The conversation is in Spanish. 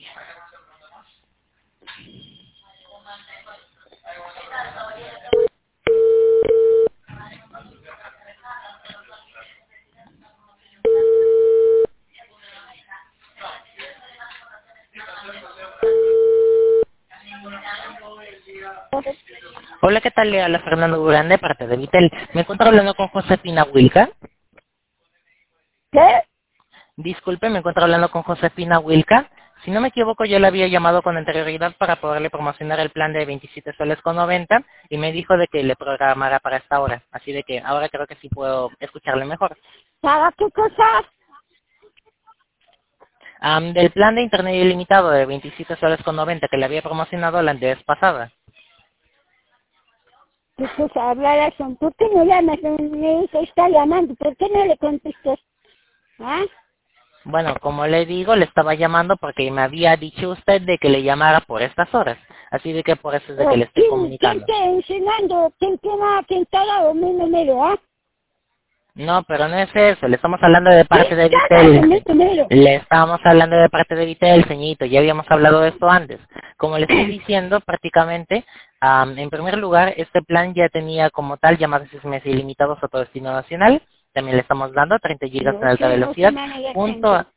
Hola, ¿qué tal? Le habla Fernando Durán de parte de Vitel. Me encuentro hablando con Josefina Wilca. ¿Qué? Disculpe, me encuentro hablando con Josefina Wilca. Si no me equivoco, yo le había llamado con anterioridad para poderle promocionar el plan de 27 soles con 90 y me dijo de que le programara para esta hora. Así de que ahora creo que sí puedo escucharle mejor. ¿Para qué cosas? Del plan de internet ilimitado de 27 soles con 90 que le había promocionado la vez pasada. Pues hablar son. ¿Por qué no llamas? Me está llamando. ¿Por qué no le contestas? ¿Ah? Bueno, como le digo, le estaba llamando porque me había dicho usted de que le llamara por estas horas. Así de que por eso es de que le estoy ¿Quién comunicando. te enseñando? ¿Quién te ha dado mi número? ¿Ah? No, pero no es eso. Le estamos hablando de ¿Quién parte de te ha dado mi Vitel. número? Le estamos hablando de parte de Vitel, señorito. Ya habíamos hablado de esto antes. Como le estoy diciendo, prácticamente, en primer lugar, este plan ya tenía como tal llamadas SMS ilimitados a todo destino nacional. También le estamos dando 30 gigas No en alta sé, no se velocidad. maneja Junto gente. a,